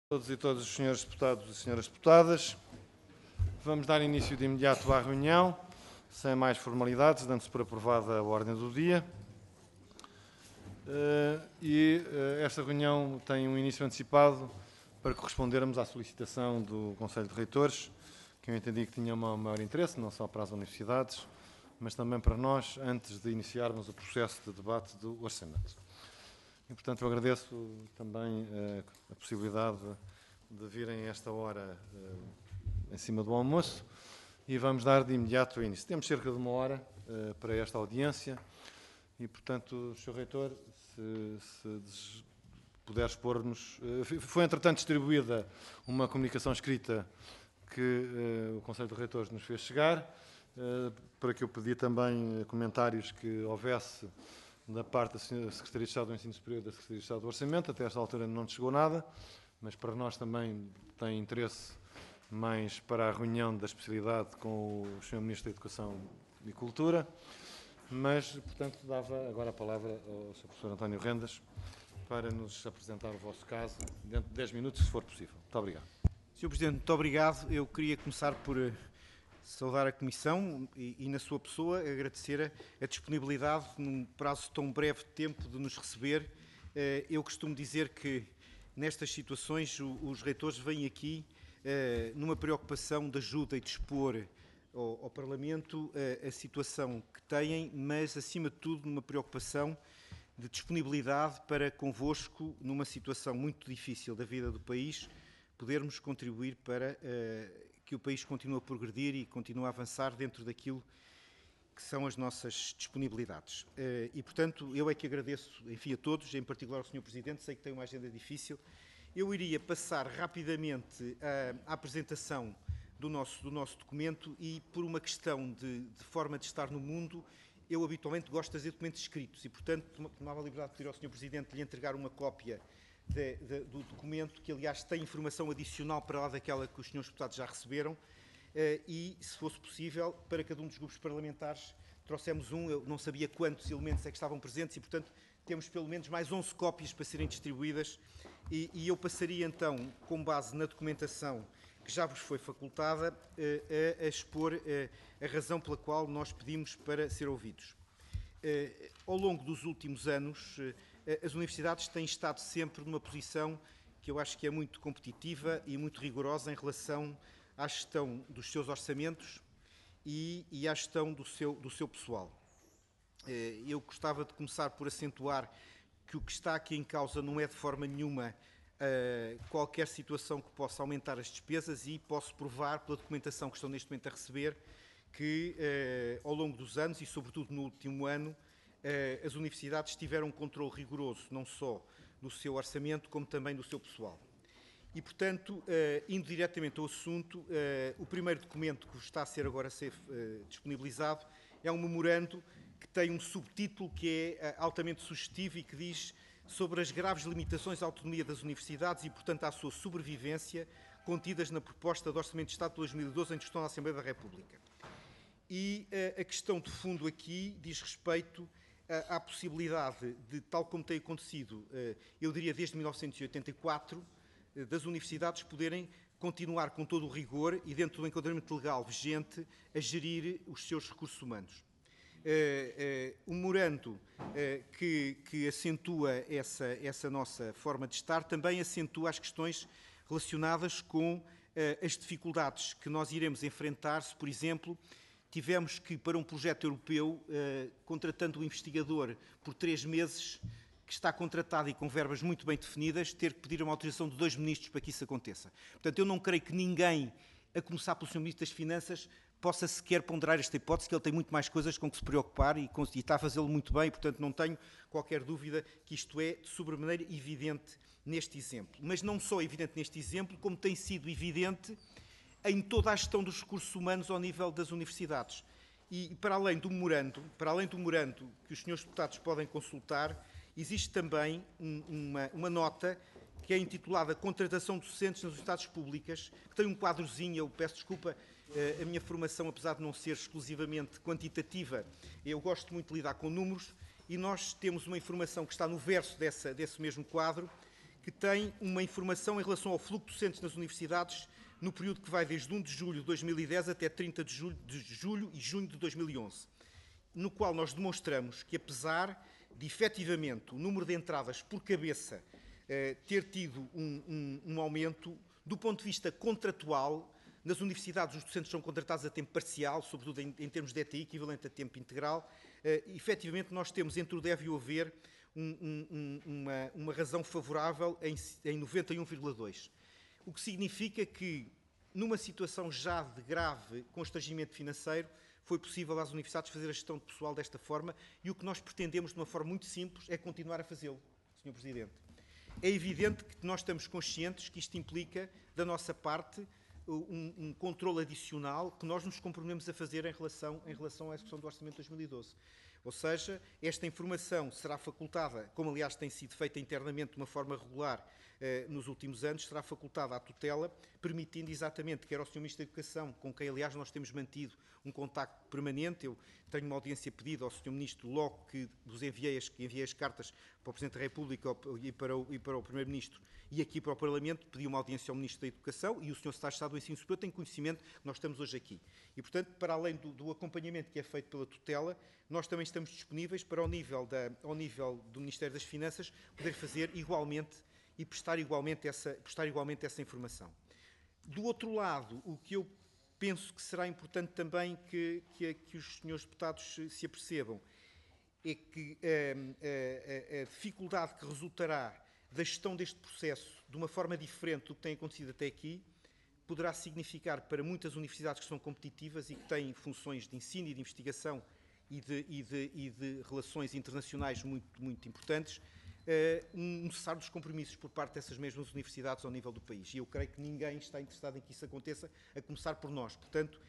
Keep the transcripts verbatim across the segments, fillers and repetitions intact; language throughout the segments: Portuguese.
Todos e todas os senhores deputados e senhoras deputadas, vamos dar início de imediato à reunião, sem mais formalidades, dando-se por aprovada a ordem do dia. E esta reunião tem um início antecipado para correspondermos à solicitação do Conselho de Reitores, que eu entendi que tinha um maior interesse, não só para as universidades, mas também para nós, antes de iniciarmos o processo de debate do Orçamento. E, portanto, eu agradeço também uh, a possibilidade de, de virem a esta hora uh, em cima do almoço e vamos dar de imediato o início. Temos cerca de uma hora uh, para esta audiência e, portanto, senhor Reitor, se, se puder expor-nos... Uh, foi, entretanto, distribuída uma comunicação escrita que uh, o Conselho de Reitores nos fez chegar, uh, para que eu pedi também comentários que houvesse da parte da Secretaria de Estado do Ensino Superior e da Secretaria de Estado do Orçamento. Até esta altura não chegou nada, mas para nós também tem interesse mais para a reunião da especialidade com o senhor Ministro da Educação e Cultura. Mas, portanto, dava agora a palavra ao senhor Professor António Rendas para nos apresentar o vosso caso, dentro de dez minutos, se for possível. Muito obrigado. senhor Presidente, muito obrigado. Eu queria começar por saudar a Comissão e, e, na sua pessoa, agradecer a, a disponibilidade, num prazo tão breve de tempo, de nos receber. Uh, eu costumo dizer que, nestas situações, o, os reitores vêm aqui uh, numa preocupação de ajuda e de expor ao, ao Parlamento uh, a situação que têm, mas, acima de tudo, numa preocupação de disponibilidade para convosco, numa situação muito difícil da vida do país, podermos contribuir para uh, que o país continue a progredir e continue a avançar dentro daquilo que são as nossas disponibilidades. Uh, e, portanto, eu é que agradeço, enfim, a todos, em particular ao senhor Presidente, sei que tem uma agenda difícil. Eu iria passar rapidamente à, à apresentação do nosso, do nosso documento e, por uma questão de, de forma de estar no mundo, eu habitualmente gosto de fazer documentos escritos e, portanto, tomava a liberdade de pedir ao senhor Presidente de lhe entregar uma cópia De, de, do documento, que aliás tem informação adicional para lá daquela que os senhores deputados já receberam, eh, e, se fosse possível, para cada um dos grupos parlamentares trouxemos um. Eu não sabia quantos elementos é que estavam presentes e, portanto, temos pelo menos mais onze cópias para serem distribuídas e, e eu passaria então, com base na documentação que já vos foi facultada, eh, a, a expor eh, a razão pela qual nós pedimos para ser ouvidos. Eh, ao longo dos últimos anos, eh, as universidades têm estado sempre numa posição que eu acho que é muito competitiva e muito rigorosa em relação à gestão dos seus orçamentos e, e à gestão do seu, do seu pessoal. Eu gostava de começar por acentuar que o que está aqui em causa não é de forma nenhuma qualquer situação que possa aumentar as despesas, e posso provar pela documentação que estão neste momento a receber que ao longo dos anos, e sobretudo no último ano, as universidades tiveram um controle rigoroso, não só do seu orçamento, como também do seu pessoal. E, portanto, indo diretamente ao assunto, o primeiro documento que está a ser agora a ser disponibilizado é um memorando que tem um subtítulo que é altamente sugestivo e que diz sobre as graves limitações à autonomia das universidades e, portanto, à sua sobrevivência, contidas na proposta de Orçamento de Estado de dois mil e doze em discussão na Assembleia da República. E a questão de fundo aqui diz respeito à possibilidade de, tal como tem acontecido, eu diria desde mil novecentos e oitenta e quatro, das universidades poderem continuar com todo o rigor e dentro do enquadramento legal vigente a gerir os seus recursos humanos. O memorando que, que acentua essa, essa nossa forma de estar também acentua as questões relacionadas com as dificuldades que nós iremos enfrentar se, por exemplo, tivemos que, para um projeto europeu, eh, contratando o investigador por três meses, que está contratado e com verbas muito bem definidas, ter que pedir uma autorização de dois ministros para que isso aconteça. Portanto, eu não creio que ninguém, a começar pelo senhor Ministro das Finanças, possa sequer ponderar esta hipótese, que ele tem muito mais coisas com que se preocupar e, com, e está a fazê-lo muito bem, portanto, não tenho qualquer dúvida que isto é de sobremaneira evidente neste exemplo. Mas não só evidente neste exemplo, como tem sido evidente em toda a gestão dos recursos humanos ao nível das universidades. E, para além do memorando, para além do memorando que os senhores deputados podem consultar, existe também um, uma, uma nota que é intitulada Contratação de Docentes nas Universidades Públicas, que tem um quadrozinho. Eu peço desculpa, a minha formação, apesar de não ser exclusivamente quantitativa, eu gosto muito de lidar com números, e nós temos uma informação que está no verso dessa, desse mesmo quadro, que que tem uma informação em relação ao fluxo de docentes nas universidades no período que vai desde um de julho de dois mil e dez até trinta de julho, de julho e junho de dois mil e onze, no qual nós demonstramos que, apesar de, efetivamente, o número de entradas por cabeça eh, ter tido um, um, um aumento, do ponto de vista contratual, nas universidades os docentes são contratados a tempo parcial, sobretudo em, em termos de E T I, equivalente a tempo integral. Eh, efetivamente, nós temos entre o deve e o haver um, um, uma, uma razão favorável em, em noventa e um vírgula dois. O que significa que, numa situação já de grave constrangimento financeiro, foi possível às universidades fazer a gestão de pessoal desta forma, e o que nós pretendemos, de uma forma muito simples, é continuar a fazê-lo, senhor Presidente. É evidente que nós estamos conscientes que isto implica, da nossa parte, um, um controle adicional que nós nos comprometemos a fazer em relação, em relação à execução do Orçamento de dois mil e doze. Ou seja, esta informação será facultada, como aliás tem sido feita internamente de uma forma regular eh, nos últimos anos, será facultada à tutela, permitindo exatamente, quer ao senhor Ministro da Educação, com quem aliás nós temos mantido um contacto permanente, eu tenho uma audiência pedida ao senhor Ministro logo que vos enviei as, que enviei as cartas para o Presidente da República e para o, e para o Primeiro-Ministro e aqui para o Parlamento, pedi uma audiência ao Ministro da Educação e o senhor Secretário de Estado do Ensino Superior tem conhecimento que nós estamos hoje aqui. E, portanto, para além do, do acompanhamento que é feito pela tutela, nós também estamos disponíveis para, ao nível, da, ao nível do Ministério das Finanças, poder fazer igualmente e prestar igualmente essa, prestar igualmente essa informação. Do outro lado, o que eu penso que será importante também que, que, que os senhores deputados se apercebam é que a, a, a dificuldade que resultará da gestão deste processo de uma forma diferente do que tem acontecido até aqui poderá significar para muitas universidades que são competitivas e que têm funções de ensino e de investigação e de, e de, e de relações internacionais muito, muito importantes, um cessar dos compromissos por parte dessas mesmas universidades ao nível do país. E eu creio que ninguém está interessado em que isso aconteça, a começar por nós. Portanto,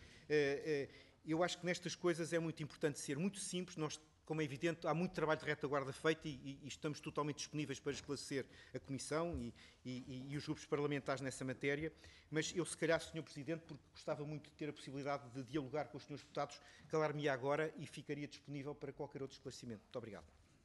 eu acho que nestas coisas é muito importante ser muito simples. Nós, como é evidente, há muito trabalho de retaguarda feito e, e estamos totalmente disponíveis para esclarecer a Comissão e, e, e os grupos parlamentares nessa matéria, mas eu, se calhar, senhor Presidente, porque gostava muito de ter a possibilidade de dialogar com os senhores deputados, calar-me-ia agora e ficaria disponível para qualquer outro esclarecimento. Muito obrigado.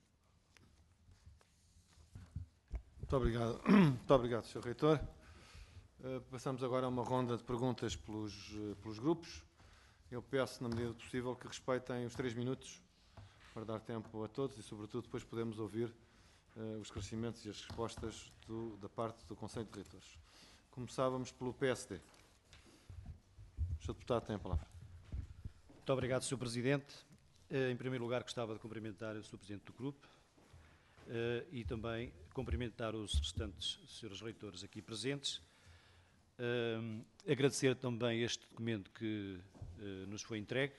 Muito obrigado, muito obrigado, senhor Reitor. Uh, passamos agora a uma ronda de perguntas pelos, uh, pelos grupos. Eu peço, na medida do possível, que respeitem os três minutos para dar tempo a todos e, sobretudo, depois podemos ouvir uh, os esclarecimentos e as respostas do, da parte do Conselho de Reitores. Começávamos pelo P S D. O senhor Deputado tem a palavra. Muito obrigado, senhor Presidente. Uh, em primeiro lugar, gostava de cumprimentar o senhor Presidente do Grupo uh, e também cumprimentar os restantes senhores reitores aqui presentes. Uh, agradecer também este documento que uh, nos foi entregue,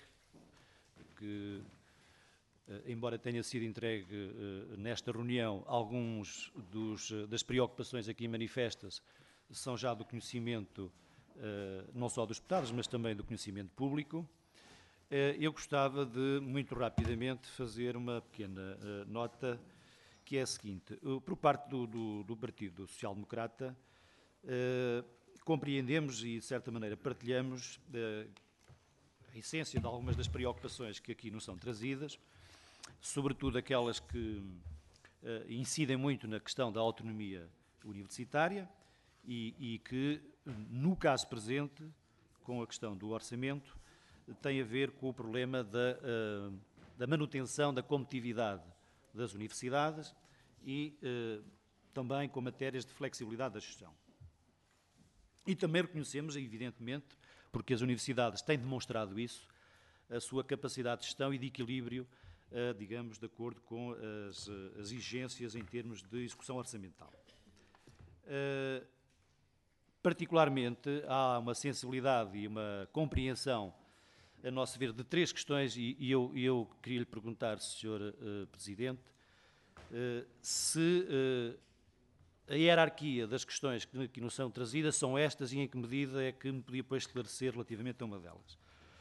que Uh, embora tenha sido entregue uh, nesta reunião, alguns dos, uh, das preocupações aqui manifestas são já do conhecimento, uh, não só dos deputados, mas também do conhecimento público. Uh, eu gostava de, muito rapidamente, fazer uma pequena uh, nota, que é a seguinte. Uh, por parte do, do, do Partido Social Democrata, uh, compreendemos e, de certa maneira, partilhamos uh, a essência de algumas das preocupações que aqui nos são trazidas, sobretudo aquelas que uh, incidem muito na questão da autonomia universitária e, e que, no caso presente, com a questão do orçamento, tem a ver com o problema da, uh, da manutenção da competitividade das universidades e uh, também com matérias de flexibilidade da gestão. E também reconhecemos, evidentemente, porque as universidades têm demonstrado isso, a sua capacidade de gestão e de equilíbrio, Uh, digamos, de acordo com as, as exigências em termos de execução orçamental. Uh, particularmente, há uma sensibilidade e uma compreensão, a nosso ver, de três questões, e, e eu, eu queria lhe perguntar, senhor uh, Presidente, uh, se uh, a hierarquia das questões que aqui nos são trazidas são estas e em que medida é que me podia depois esclarecer relativamente a uma delas.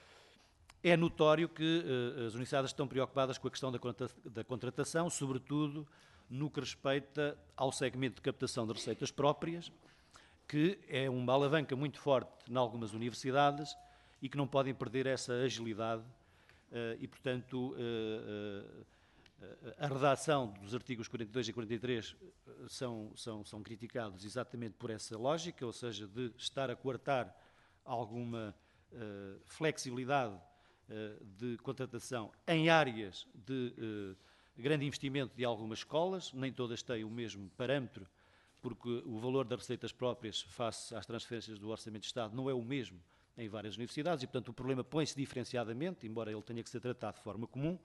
É notório que uh, as universidades estão preocupadas com a questão da, contra da contratação, sobretudo no que respeita ao segmento de captação de receitas próprias, que é uma alavanca muito forte em algumas universidades e que não podem perder essa agilidade uh, e, portanto, uh, uh, a redação dos artigos quarenta e dois e quarenta e três são, são, são criticados exatamente por essa lógica, ou seja, de estar a coartar alguma uh, flexibilidade uh, de contratação em áreas de uh, grande investimento de algumas escolas, nem todas têm o mesmo parâmetro, porque o valor das receitas próprias face às transferências do Orçamento de Estado não é o mesmo em várias universidades e, portanto, o problema põe-se diferenciadamente, embora ele tenha que ser tratado de forma comum.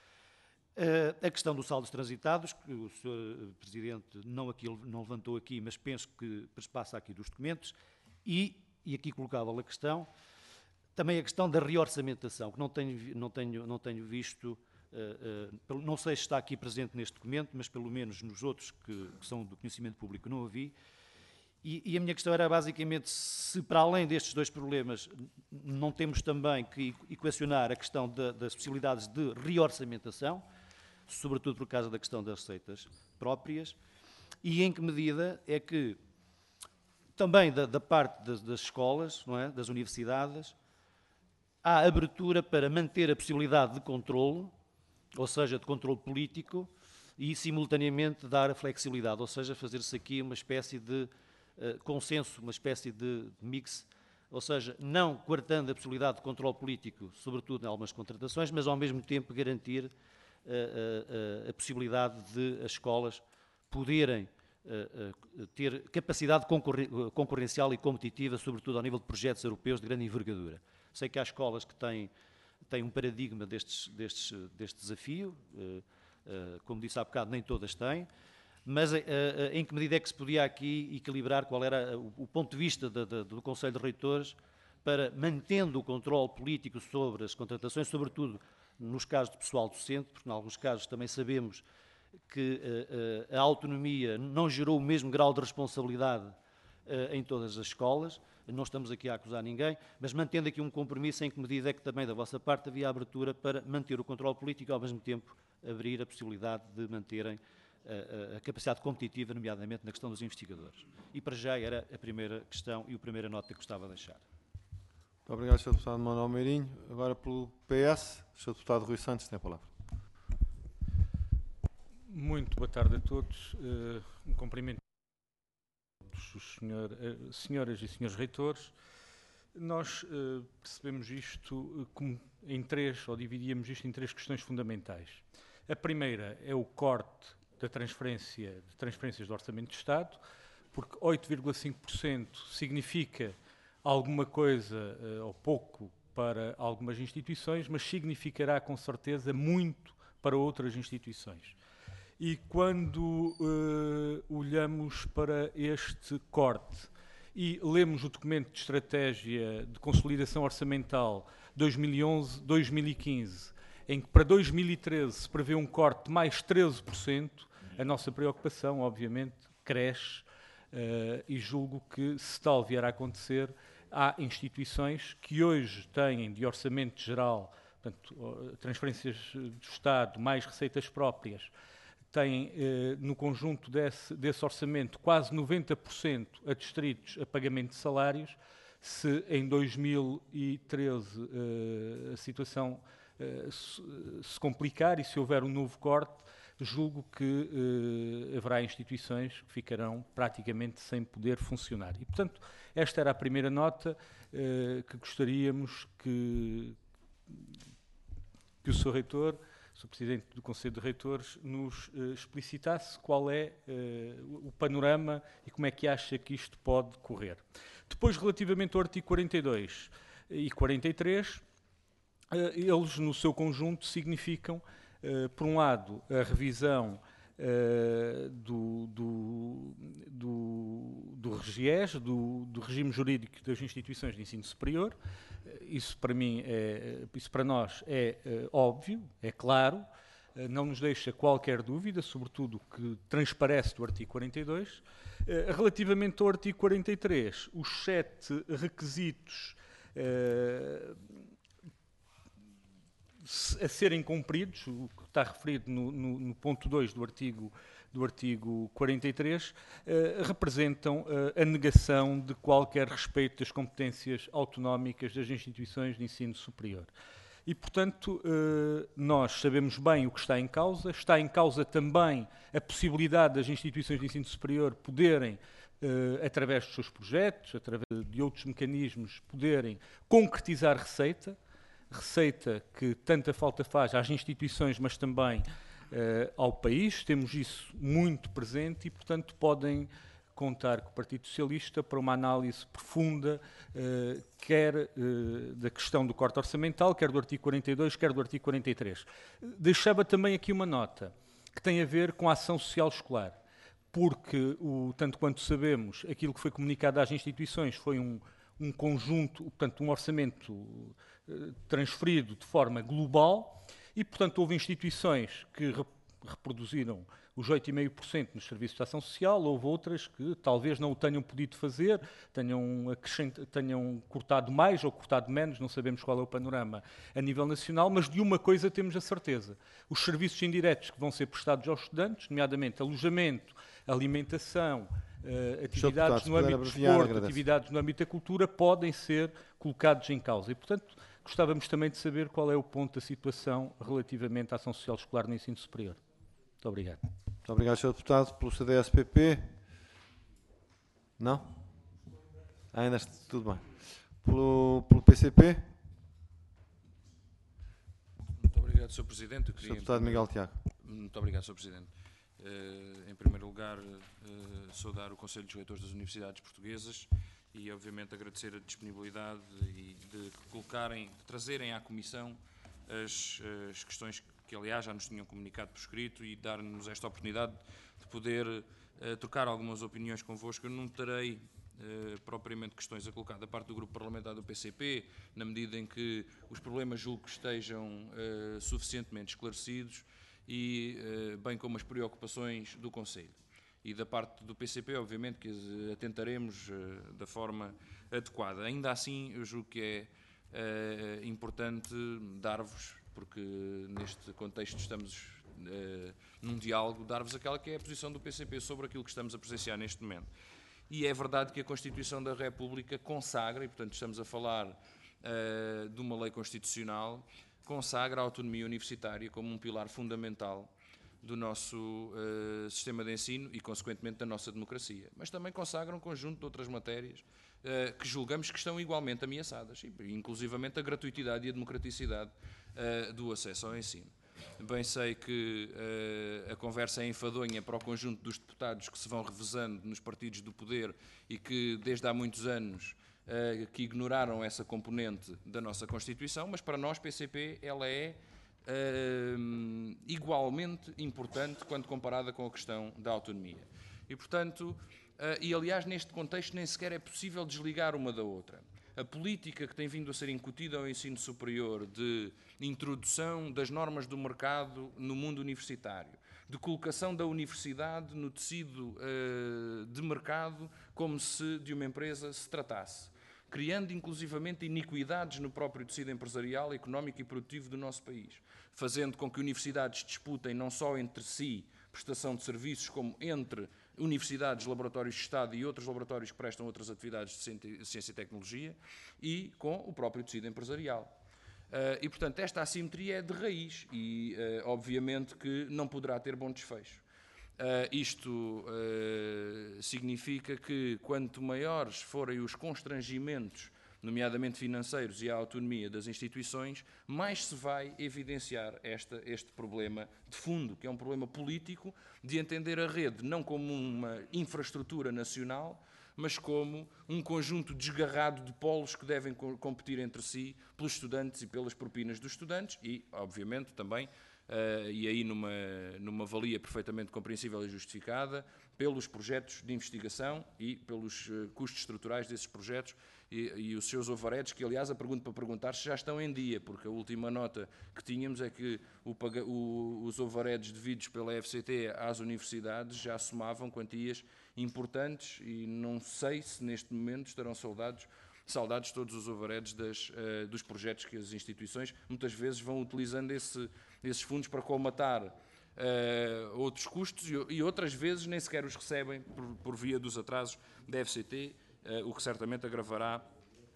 Uh, a questão dos saldos transitados, que o senhor Presidente não, aqui, não levantou aqui, mas penso que passa aqui dos documentos, e, e aqui colocava a questão, também a questão da reorçamentação, que não tenho, não tenho, não tenho visto, uh, uh, não sei se está aqui presente neste documento, mas pelo menos nos outros que, que são do conhecimento público não a vi, e, e a minha questão era basicamente se para além destes dois problemas não temos também que equacionar a questão da, das possibilidades de reorçamentação, sobretudo por causa da questão das receitas próprias, e em que medida é que, também da, da parte das, das escolas, não é, das universidades, há abertura para manter a possibilidade de controlo, ou seja, de controle político, e simultaneamente dar a flexibilidade, ou seja, fazer-se aqui uma espécie de uh, consenso, uma espécie de mix, ou seja, não coartando a possibilidade de controle político, sobretudo em algumas contratações, mas ao mesmo tempo garantir A, a, a possibilidade de as escolas poderem a, a, ter capacidade concorrencial e competitiva, sobretudo ao nível de projetos europeus de grande envergadura. Sei que há escolas que têm, têm um paradigma destes, destes, deste desafio, como disse há bocado, nem todas têm, mas em que medida é que se podia aqui equilibrar qual era o ponto de vista da, da, do Conselho de Reitores para, mantendo o controle político sobre as contratações, sobretudo nos casos de pessoal docente, porque em alguns casos também sabemos que uh, uh, a autonomia não gerou o mesmo grau de responsabilidade uh, em todas as escolas, não estamos aqui a acusar ninguém, mas mantendo aqui um compromisso em que medida é que também da vossa parte havia abertura para manter o controle político e ao mesmo tempo abrir a possibilidade de manterem uh, a capacidade competitiva, nomeadamente na questão dos investigadores. E para já era a primeira questão e a primeira nota que gostava de deixar. Muito obrigado, senhor Deputado Manuel Meirinho. Agora, pelo P S, o senhor Deputado Rui Santos tem a palavra. Muito boa tarde a todos. Uh, um cumprimento a todos os senhor, uh, senhoras e senhores reitores. Nós uh, percebemos isto uh, como em três, ou dividíamos isto em três questões fundamentais. A primeira é o corte da transferência, de transferências do Orçamento de Estado, porque oito vírgula cinco por cento significa alguma coisa uh, ou pouco para algumas instituições, mas significará com certeza muito para outras instituições. E quando uh, olhamos para este corte e lemos o documento de estratégia de consolidação orçamental dois mil e onze a dois mil e quinze, em que para dois mil e treze se prevê um corte de mais treze por cento, a nossa preocupação, obviamente, cresce uh, e julgo que, se tal vier a acontecer, há instituições que hoje têm de orçamento geral, portanto, transferências do Estado, mais receitas próprias, têm eh, no conjunto desse, desse orçamento quase noventa por cento adstritos a pagamento de salários. Se em dois mil e treze eh, a situação eh, se, se complicar e se houver um novo corte, julgo que eh, haverá instituições que ficarão praticamente sem poder funcionar. E, portanto, esta era a primeira nota eh, que gostaríamos que, que o senhor Reitor, o senhor Presidente do Conselho de Reitores, nos eh, explicitasse qual é eh, o panorama e como é que acha que isto pode correr. Depois, relativamente ao artigo quarenta e dois e quarenta e três, eh, eles, no seu conjunto, significam, Uh, por um lado, a revisão uh, do, do, do, do RGES, do, do regime jurídico das instituições de ensino superior. Uh, isso para mim, é, isso para nós é uh, óbvio, é claro, uh, não nos deixa qualquer dúvida, sobretudo o que transparece do artigo quarenta e dois. Uh, relativamente ao artigo quarenta e três, os sete requisitos uh, a serem cumpridos, o que está referido no, no, no ponto dois do artigo, do artigo quarenta e três, eh, representam eh, a negação de qualquer respeito das competências autonómicas das instituições de ensino superior. E, portanto, eh, nós sabemos bem o que está em causa. Está em causa também a possibilidade das instituições de ensino superior poderem, eh, através dos seus projetos, através de outros mecanismos, poderem concretizar receita, receita que tanta falta faz às instituições, mas também eh, ao país. Temos isso muito presente e, portanto, podem contar com o Partido Socialista para uma análise profunda, eh, quer eh, da questão do corte orçamental, quer do artigo quarenta e dois, quer do artigo quarenta e três. Deixava também aqui uma nota que tem a ver com a ação social escolar, porque, o, tanto quanto sabemos, aquilo que foi comunicado às instituições foi um, um conjunto, portanto, um orçamento eh, transferido de forma global e, portanto, houve instituições que re, reproduziram os oito vírgula cinco por cento nos serviços de ação social, houve outras que talvez não o tenham podido fazer, tenham, tenham cortado mais ou cortado menos, não sabemos qual é o panorama a nível nacional, mas de uma coisa temos a certeza: os serviços indiretos que vão ser prestados aos estudantes, nomeadamente alojamento, alimentação, uh, atividades no âmbito do desporto, atividades no âmbito da cultura, podem ser colocados em causa. E, portanto, gostávamos também de saber qual é o ponto da situação relativamente à ação social escolar no ensino superior. Muito obrigado. Muito obrigado, senhor Deputado. Pelo C D S P P? Não? Ah, ainda está tudo bem. Pelo, pelo P C P? Muito obrigado, senhor Presidente. Eu queria, senhor Deputado Miguel Tiago. Muito obrigado, senhor Presidente. Uh, em primeiro lugar, uh, saudar o Conselho dos Reitores das Universidades Portuguesas e, obviamente, agradecer a disponibilidade e de colocarem, de trazerem à Comissão as, as questões que, aliás, já nos tinham comunicado por escrito e dar-nos esta oportunidade de poder uh, trocar algumas opiniões convosco. Eu não terei uh, propriamente questões a colocar da parte do Grupo Parlamentar do P C P, na medida em que os problemas julgo que estejam uh, suficientemente esclarecidos e uh, bem como as preocupações do Conselho. E da parte do P C P, obviamente, que as atentaremos uh, da forma adequada. Ainda assim, eu julgo que é uh, importante dar-vos, porque neste contexto estamos uh, num diálogo, dar-vos aquela que é a posição do P C P sobre aquilo que estamos a presenciar neste momento. E é verdade que a Constituição da República consagra, e portanto estamos a falar uh, de uma lei constitucional, consagra a autonomia universitária como um pilar fundamental do nosso uh, sistema de ensino e, consequentemente, da nossa democracia. Mas também consagra um conjunto de outras matérias uh, que julgamos que estão igualmente ameaçadas, inclusivamente a gratuitidade e a democraticidade uh, do acesso ao ensino. Bem sei que uh, a conversa é enfadonha para o conjunto dos deputados que se vão revezando nos partidos do poder e que, desde há muitos anos, uh, que ignoraram essa componente da nossa Constituição, mas para nós, P C P, ela é Uh, igualmente importante quando comparada com a questão da autonomia. E, portanto, uh, e aliás, neste contexto nem sequer é possível desligar uma da outra. A política que tem vindo a ser incutida ao ensino superior de introdução das normas do mercado no mundo universitário, de colocação da universidade no tecido uh, de mercado como se de uma empresa se tratasse, criando inclusivamente iniquidades no próprio tecido empresarial, económico e produtivo do nosso país, fazendo com que universidades disputem não só entre si prestação de serviços, como entre universidades, laboratórios de Estado e outros laboratórios que prestam outras atividades de ciência e tecnologia, e com o próprio tecido empresarial. Uh, e, portanto, esta assimetria é de raiz e, uh, obviamente, que não poderá ter bom desfecho. Uh, isto uh, significa que, quanto maiores forem os constrangimentos, nomeadamente financeiros, e a autonomia das instituições, mais se vai evidenciar esta, este problema de fundo, que é um problema político, de entender a rede não como uma infraestrutura nacional, mas como um conjunto desgarrado de polos que devem co- competir entre si pelos estudantes e pelas propinas dos estudantes e, obviamente, também Uh, e aí numa, numa valia perfeitamente compreensível e justificada, pelos projetos de investigação e pelos uh, custos estruturais desses projetos e, e os seus overheads, que aliás a pergunta para perguntar se já estão em dia, porque a última nota que tínhamos é que o, o, os overheads devidos pela F C T às universidades já somavam quantias importantes e não sei se neste momento estarão soldados saldados todos os overheads das, uh, dos projetos que as instituições muitas vezes vão utilizando esse, esses fundos para colmatar uh, outros custos e, e outras vezes nem sequer os recebem por, por via dos atrasos da F C T, uh, o que certamente agravará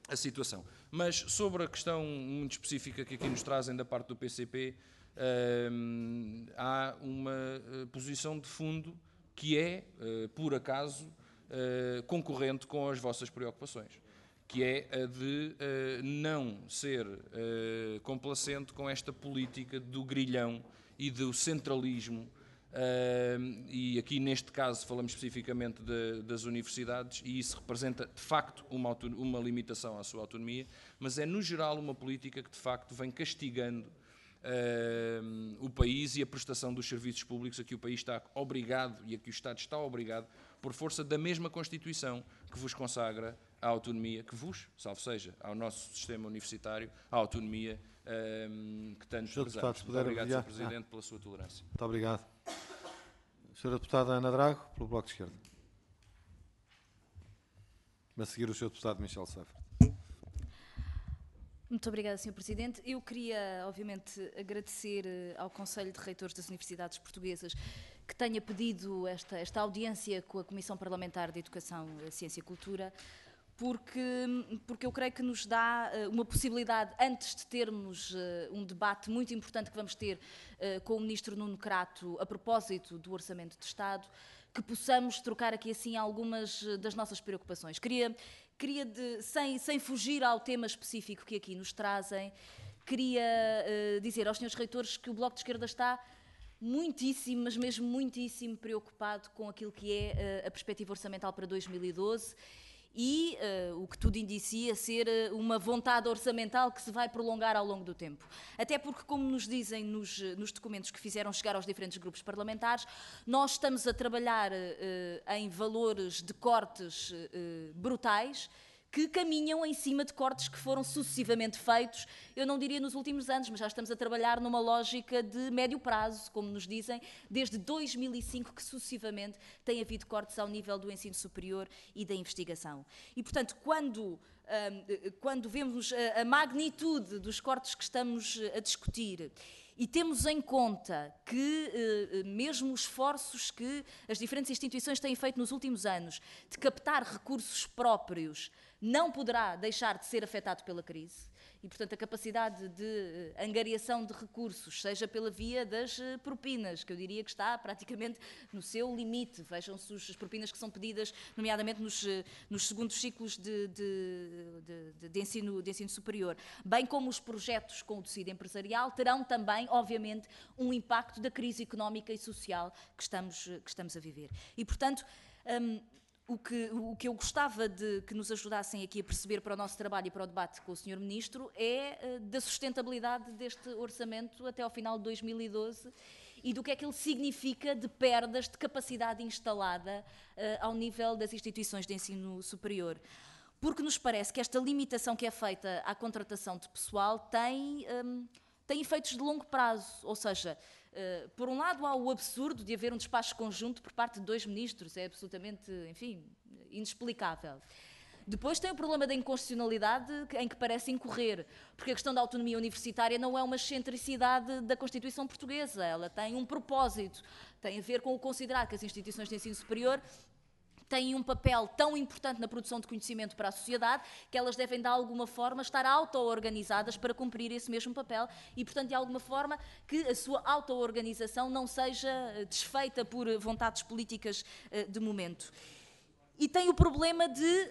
a situação. Mas sobre a questão muito específica que aqui nos trazem da parte do P C P, hum, há uma uh, posição de fundo que é, uh, por acaso, uh, concorrente com as vossas preocupações, que é a de uh, não ser uh, complacente com esta política do grilhão e do centralismo. Uh, e aqui neste caso falamos especificamente de, das universidades, e isso representa de facto uma, uma limitação à sua autonomia, mas é no geral uma política que de facto vem castigando uh, o país e a prestação dos serviços públicos a que o país está obrigado e a que o Estado está obrigado por força da mesma Constituição que vos consagra a autonomia, que vos, salvo seja, ao nosso sistema universitário, a autonomia uh, que tanto prezamos. Muito obrigado, senhor Presidente, ah. pela sua tolerância. Muito obrigado. Senhora Deputada Ana Drago, pelo Bloco de Esquerda. A seguir o senhor Deputado Michel Seifert. Muito obrigada, senhor Presidente. Eu queria, obviamente, agradecer ao Conselho de Reitores das Universidades Portuguesas que tenha pedido esta, esta audiência com a Comissão Parlamentar de Educação, Ciência e Cultura, porque, porque eu creio que nos dá uh, uma possibilidade, antes de termos uh, um debate muito importante que vamos ter uh, com o Ministro Nuno Crato a propósito do Orçamento de Estado, que possamos trocar aqui assim algumas das nossas preocupações. Queria, queria de, sem, sem fugir ao tema específico que aqui nos trazem, queria uh, dizer aos senhores reitores que o Bloco de Esquerda está muitíssimo, mas mesmo muitíssimo preocupado com aquilo que é uh, a perspectiva orçamental para dois mil e doze, e uh, o que tudo indicia ser uh, uma vontade orçamental que se vai prolongar ao longo do tempo. Até porque, como nos dizem nos, nos documentos que fizeram chegar aos diferentes grupos parlamentares, nós estamos a trabalhar uh, em valores de cortes uh, brutais, que caminham em cima de cortes que foram sucessivamente feitos, eu não diria nos últimos anos, mas já estamos a trabalhar numa lógica de médio prazo, como nos dizem, desde dois mil e cinco que sucessivamente tem havido cortes ao nível do ensino superior e da investigação. E, portanto, quando, quando vemos a magnitude dos cortes que estamos a discutir, e temos em conta que, mesmo os esforços que as diferentes instituições têm feito nos últimos anos de captar recursos próprios não poderá deixar de ser afetado pela crise, e, portanto, a capacidade de angariação de recursos, seja pela via das propinas, que eu diria que está praticamente no seu limite. Vejam-se as propinas que são pedidas, nomeadamente nos, nos segundos ciclos de, de, de, de, ensino, de ensino superior, bem como os projetos com o tecido empresarial, terão também, obviamente, um impacto da crise económica e social que estamos, que estamos a viver. E, portanto, hum, O que, o que eu gostava de que nos ajudassem aqui a perceber para o nosso trabalho e para o debate com o senhor Ministro é uh, da sustentabilidade deste orçamento até ao final de dois mil e doze e do que é que ele significa de perdas de capacidade instalada uh, ao nível das instituições de ensino superior. Porque nos parece que esta limitação que é feita à contratação de pessoal tem, um, tem efeitos de longo prazo, ou seja, Uh, por um lado, há o absurdo de haver um despacho conjunto por parte de dois ministros, é absolutamente, enfim, inexplicável. Depois tem o problema da inconstitucionalidade em que parece incorrer, porque a questão da autonomia universitária não é uma excentricidade da Constituição Portuguesa, ela tem um propósito, tem a ver com o considerar que as instituições de ensino superior têm um papel tão importante na produção de conhecimento para a sociedade que elas devem, de alguma forma, estar auto-organizadas para cumprir esse mesmo papel e, portanto, de alguma forma, que a sua auto-organização não seja desfeita por vontades políticas de momento. E tem o problema de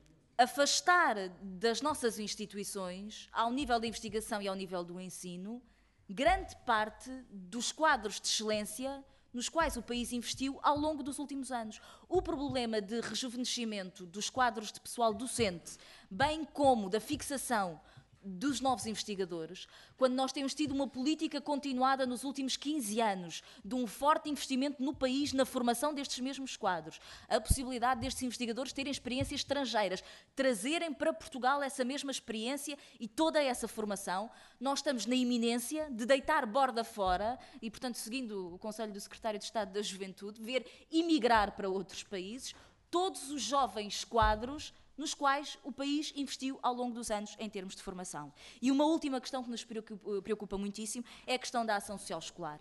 afastar das nossas instituições, ao nível da investigação e ao nível do ensino, grande parte dos quadros de excelência nos quais o país investiu ao longo dos últimos anos. O problema de rejuvenescimento dos quadros de pessoal docente, bem como da fixação dos novos investigadores, quando nós temos tido uma política continuada nos últimos quinze anos de um forte investimento no país na formação destes mesmos quadros, a possibilidade destes investigadores terem experiências estrangeiras, trazerem para Portugal essa mesma experiência e toda essa formação, nós estamos na iminência de deitar borda fora e, portanto, seguindo o Conselho do Secretário de Estado da Juventude, ver emigrar para outros países todos os jovens quadros nos quais o país investiu ao longo dos anos em termos de formação. E uma última questão que nos preocupa muitíssimo é a questão da ação social escolar.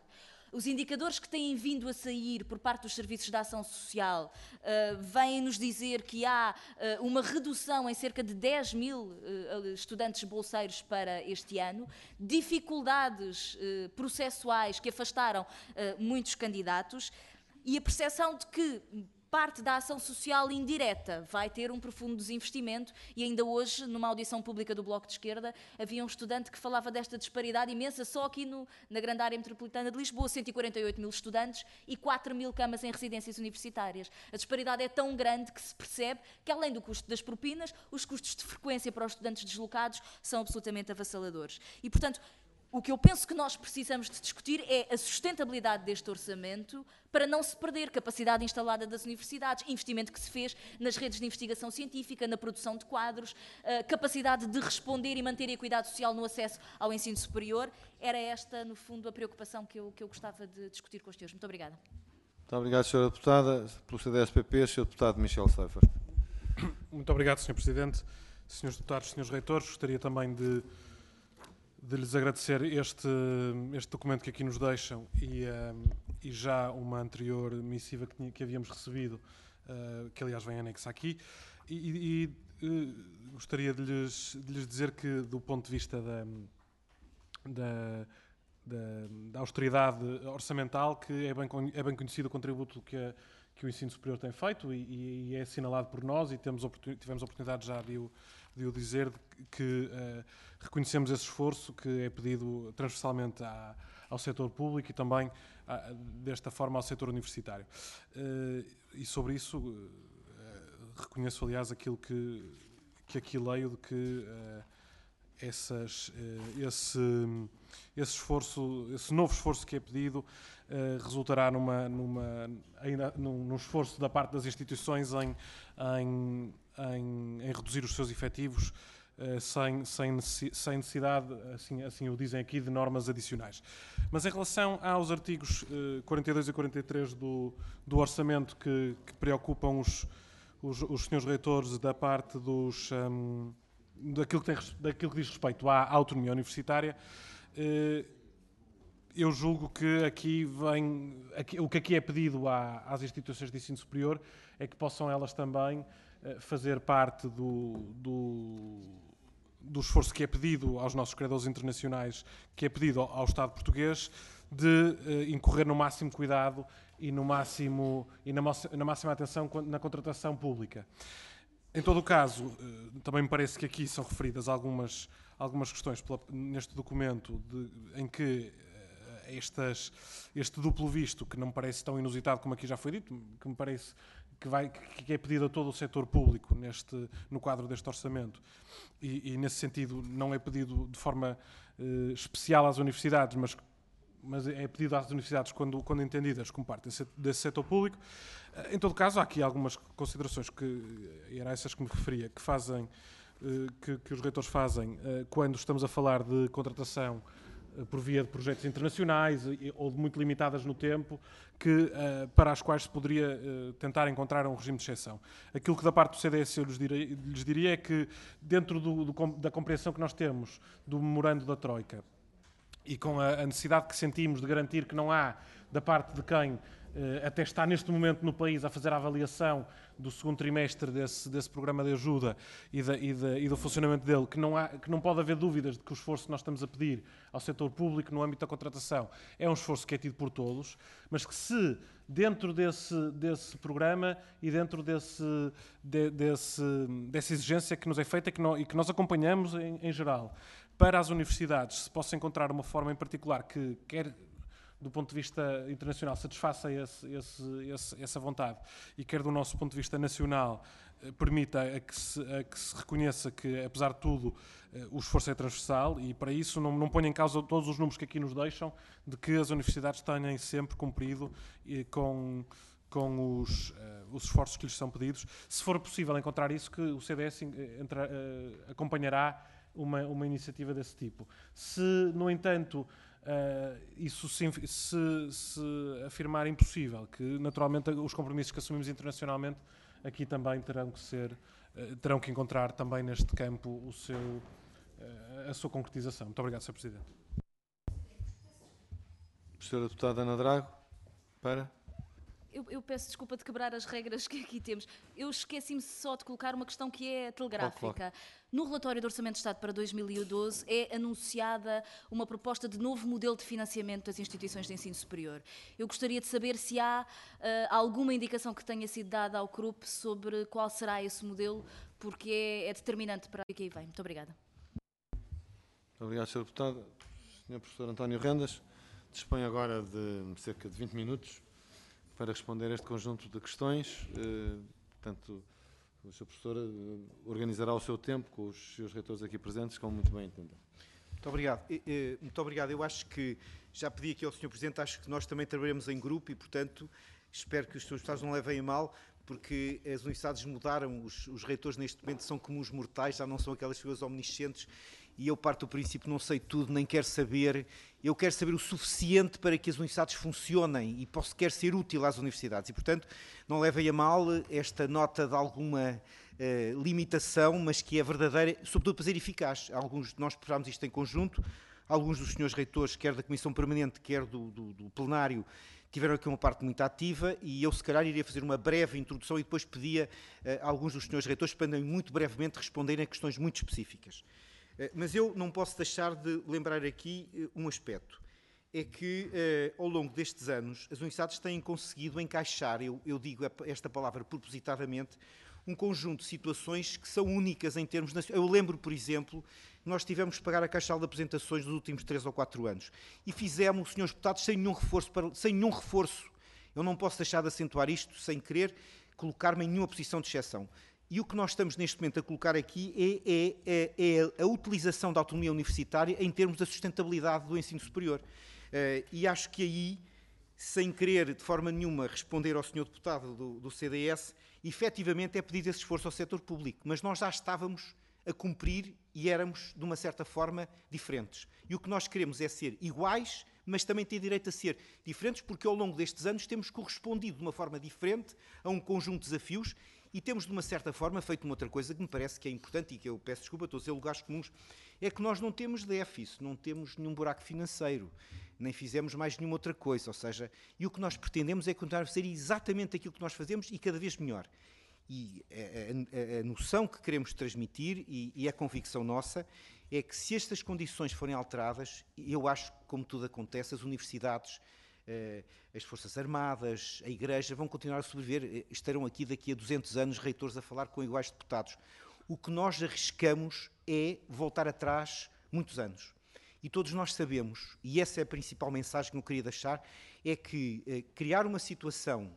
Os indicadores que têm vindo a sair por parte dos serviços de ação social uh, vêm-nos dizer que há uh, uma redução em cerca de dez mil uh, estudantes bolseiros para este ano, dificuldades uh, processuais que afastaram uh, muitos candidatos e a percepção de que parte da ação social indireta vai ter um profundo desinvestimento e ainda hoje, numa audição pública do Bloco de Esquerda, havia um estudante que falava desta disparidade imensa só aqui no, na grande área metropolitana de Lisboa, cento e quarenta e oito mil estudantes e quatro mil camas em residências universitárias. A disparidade é tão grande que se percebe que, além do custo das propinas, os custos de frequência para os estudantes deslocados são absolutamente avassaladores. E, portanto, o que eu penso que nós precisamos de discutir é a sustentabilidade deste orçamento para não se perder capacidade instalada das universidades, investimento que se fez nas redes de investigação científica, na produção de quadros, capacidade de responder e manter a equidade social no acesso ao ensino superior. Era esta, no fundo, a preocupação que eu, que eu gostava de discutir com os senhores. Muito obrigada. Muito obrigado, senhora Deputada. Pelo C D S P P, senhor Deputado Michel Seifert. Muito obrigado, senhor Presidente. Senhores Deputados, senhores Reitores, gostaria também de de lhes agradecer este, este documento que aqui nos deixam e, um, e já uma anterior missiva que, tinha, que havíamos recebido, uh, que aliás vem anexa aqui, e, e uh, gostaria de lhes, de lhes dizer que do ponto de vista da, da, da, da austeridade orçamental, que é bem, é bem conhecido o contributo que, a, que o ensino superior tem feito e, e é assinalado por nós e temos oportun, tivemos a oportunidade já de o, de o dizer, que uh, reconhecemos esse esforço que é pedido transversalmente à, ao setor público e também, à, desta forma, ao setor universitário. Uh, e sobre isso, uh, reconheço, aliás, aquilo que, que aqui leio, de que uh, essas, uh, esse, esse esforço, esse novo esforço que é pedido, uh, resultará numa, numa, ainda num, num esforço da parte das instituições em, em Em, em reduzir os seus efetivos uh, sem, sem, sem necessidade, assim, assim o dizem aqui, de normas adicionais. Mas em relação aos artigos uh, quarenta e dois e quarenta e três do, do orçamento que, que preocupam os, os, os senhores reitores da parte dos, um, daquilo, que tem, daquilo que diz respeito à autonomia universitária, uh, eu julgo que aqui vem, aqui, o que aqui é pedido à, às instituições de ensino superior é que possam elas também fazer parte do, do, do esforço que é pedido aos nossos credores internacionais, que é pedido ao, ao Estado português, de uh, incorrer no máximo cuidado e, no máximo, e na, na máxima atenção na contratação pública. Em todo o caso, uh, também me parece que aqui são referidas algumas, algumas questões pela, neste documento de, em que uh, estas, este duplo visto, que não me parece tão inusitado como aqui já foi dito, que me parece que, vai, que é pedido a todo o setor público neste, no quadro deste orçamento e, e nesse sentido não é pedido de forma uh, especial às universidades, mas, mas é pedido às universidades quando, quando entendidas como parte desse, desse setor público. Uh, em todo caso, há aqui algumas considerações, que, e era essas que me referia, que, fazem, uh, que, que os reitores fazem uh, quando estamos a falar de contratação por via de projetos internacionais ou de muito limitadas no tempo, que, uh, para as quais se poderia uh, tentar encontrar um regime de exceção. Aquilo que da parte do C D S eu lhes diria, lhes diria é que, dentro do, do, da compreensão que nós temos do memorando da Troika e com a, a necessidade que sentimos de garantir que não há, da parte de quem uh, até está neste momento no país a fazer a avaliação do segundo trimestre desse, desse programa de ajuda e, da, e, da, e do funcionamento dele, que não, há, que não pode haver dúvidas de que o esforço que nós estamos a pedir ao setor público no âmbito da contratação é um esforço que é tido por todos, mas que se dentro desse, desse programa e dentro desse, de, desse, dessa exigência que nos é feita que nós, e que nós acompanhamos em, em geral, para as universidades se possa encontrar uma forma em particular que quer do ponto de vista internacional satisfaça esse, esse, esse, essa vontade e quer do nosso ponto de vista nacional eh, permita a que, se, a que se reconheça que, apesar de tudo, eh, o esforço é transversal e para isso não, não ponho em causa todos os números que aqui nos deixam de que as universidades tenham sempre cumprido e com, com os, uh, os esforços que lhes são pedidos. Se for possível encontrar isso, que o C D S entra, uh, acompanhará uma, uma iniciativa desse tipo. Se, no entanto, Uh, isso se, se, se afirmar impossível, que naturalmente os compromissos que assumimos internacionalmente aqui também terão que ser, uh, terão que encontrar também neste campo o seu, uh, a sua concretização. Muito obrigado, senhor Presidente. Professora Deputada Ana Drago, para... Eu, eu peço desculpa de quebrar as regras que aqui temos. Eu esqueci-me só de colocar uma questão que é telegráfica. No relatório do Orçamento de Estado para dois mil e doze é anunciada uma proposta de novo modelo de financiamento das instituições de ensino superior. Eu gostaria de saber se há uh, alguma indicação que tenha sido dada ao C R U P sobre qual será esse modelo, porque é, é determinante para o que aí vem. Muito obrigada. Muito obrigado, senhor Deputado. senhor Professor António Rendas, dispõe agora de cerca de vinte minutos para responder a este conjunto de questões. Eh, portanto, o senhor Professor eh, organizará o seu tempo com os seus reitores aqui presentes, como muito bem entender. Muito obrigado. Muito obrigado. Eu acho que, já pedi aqui ao senhor Presidente, acho que nós também trabalhamos em grupo e, portanto, espero que os senhores deputados não levem a mal, porque as universidades mudaram, os, os reitores neste momento são como os mortais, já não são aquelas figuras omniscientes, e eu parto do princípio não sei tudo, nem quero saber, eu quero saber o suficiente para que as universidades funcionem e posso, quero ser útil às universidades. E, portanto, não levem a mal esta nota de alguma eh, limitação, mas que é verdadeira, sobretudo para ser eficaz. Alguns de nós preparámos isto em conjunto, alguns dos senhores reitores, quer da Comissão Permanente, quer do, do, do plenário, tiveram aqui uma parte muito ativa e eu, se calhar, iria fazer uma breve introdução e depois pedia a uh, alguns dos senhores reitores para muito brevemente responderem a questões muito específicas. Uh, mas eu não posso deixar de lembrar aqui uh, um aspecto. É que, uh, ao longo destes anos, as universidades têm conseguido encaixar, eu, eu digo esta palavra propositadamente, um conjunto de situações que são únicas em termos nacionais. Eu lembro, por exemplo, nós tivemos que pagar a caixal de apresentações nos últimos três ou quatro anos. E fizemos, senhores deputados, sem nenhum reforço. Para, sem nenhum reforço. Eu não posso deixar de acentuar isto sem querer colocar-me em nenhuma posição de exceção. E o que nós estamos neste momento a colocar aqui é, é, é, é a utilização da autonomia universitária em termos da sustentabilidade do ensino superior. Uh, e acho que aí, sem querer de forma nenhuma responder ao senhor deputado do, do C D S, efetivamente é pedido esse esforço ao setor público. Mas nós já estávamos a cumprir e éramos, de uma certa forma, diferentes. E o que nós queremos é ser iguais, mas também ter direito a ser diferentes, porque ao longo destes anos temos correspondido de uma forma diferente a um conjunto de desafios e temos, de uma certa forma, feito uma outra coisa que me parece que é importante e que eu peço desculpa, estou a dizer lugares comuns, é que nós não temos déficit, não temos nenhum buraco financeiro, nem fizemos mais nenhuma outra coisa, ou seja, e o que nós pretendemos é continuar a fazer exatamente aquilo que nós fazemos e cada vez melhor. E a, a, a noção que queremos transmitir, e, e a convicção nossa, é que se estas condições forem alteradas, eu acho que, como tudo acontece, as universidades, eh, as Forças Armadas, a Igreja, vão continuar a sobreviver, estarão aqui daqui a duzentos anos reitores a falar com iguais deputados. O que nós arriscamos é voltar atrás muitos anos. E todos nós sabemos, e essa é a principal mensagem que eu queria deixar, é que eh, criar uma situação